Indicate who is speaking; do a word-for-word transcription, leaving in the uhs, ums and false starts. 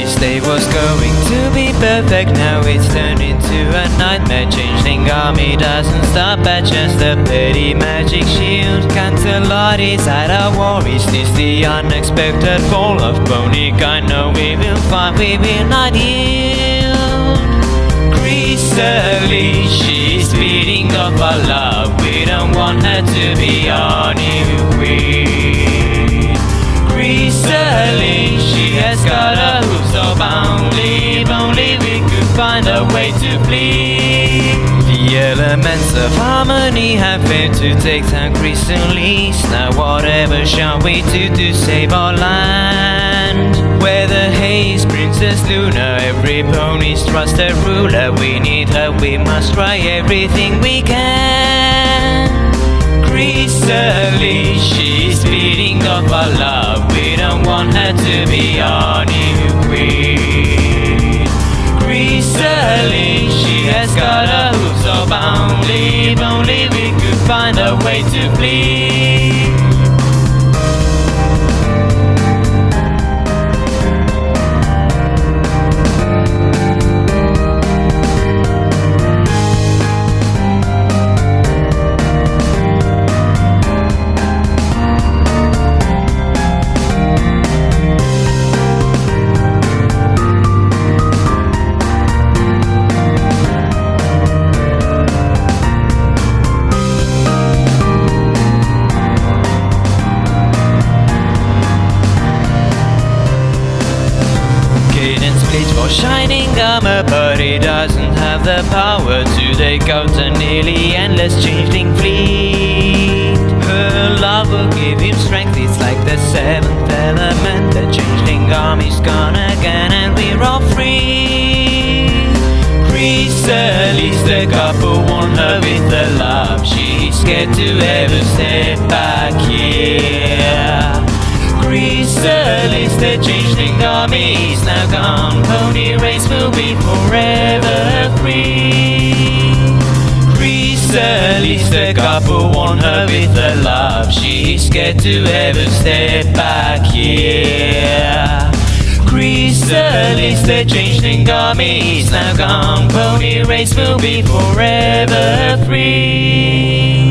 Speaker 1: day was going to be perfect, now it's turned into a nightmare. Changeling army doesn't stop at just a petty magic shield. Cantelari's at our war, is this the unexpected fall of Ponic? I know we will find, we will not yield. Chrysalis, she's feeding off our love, we don't want her to be our new queen. Chrysalis, she has got a hoof so boundly, if only we could find a way to flee. The elements of harmony have failed to take down Chrysalis. Now whatever shall we do to save our land? Where the haze Princess Luna, every pony's trusted ruler. We need her, we must try everything we can. Chrysalis, she's feeding off our love, we don't want her to be our new queen. Chrysalis, she has got a hoof so boundly, if only we could find a way to flee. For shining armor, but he doesn't have the power to take out a nearly endless changeling fleet. Her love will give him strength, it's like the seventh element. The changeling army's gone again and we're all free. Chrysalis, the couple want her with her love, she's scared to ever step back here. Chrysalis, the changeling army is now gone, pony race will be forever free. Chrysalis, the couple want her with her love, she's scared to ever step back here. Chrysalis, the changeling army is now gone, pony race will be forever free.